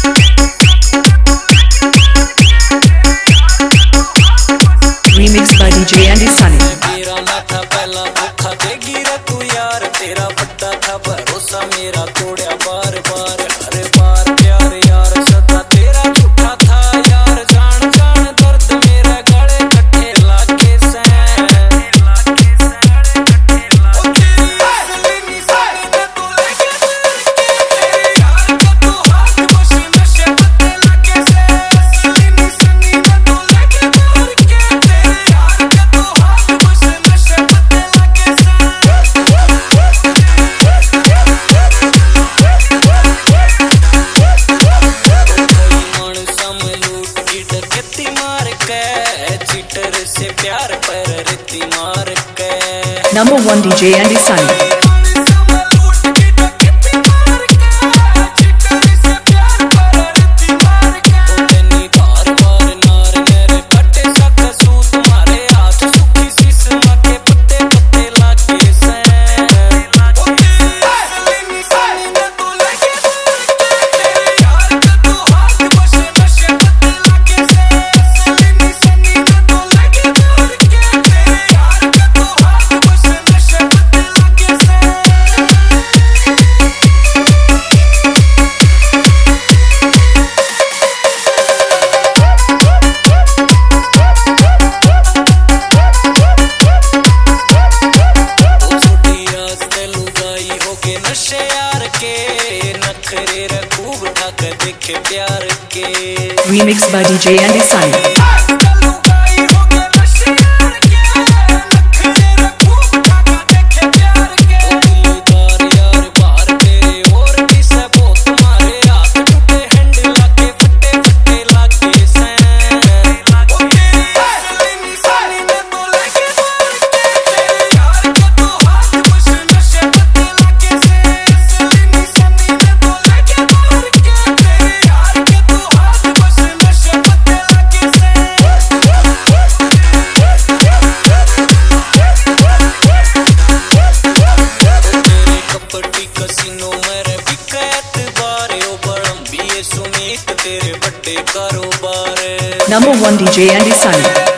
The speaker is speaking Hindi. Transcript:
Remixed by DJ Andy Sunny. मेरा ना था पहला धोखा देगी रे तू यार, तेरा बड़ा था भरोसा मेरा तोड़या बार बार। हर बार प्यार यार सदा तेरा झूठा था यार, जान जान दर्द मेरे गले कट्ठे लाके से। Number 1 DJ Andy Sunny. Remixed by DJ Andy Sunny. Number 1 DJ Andy Sunny.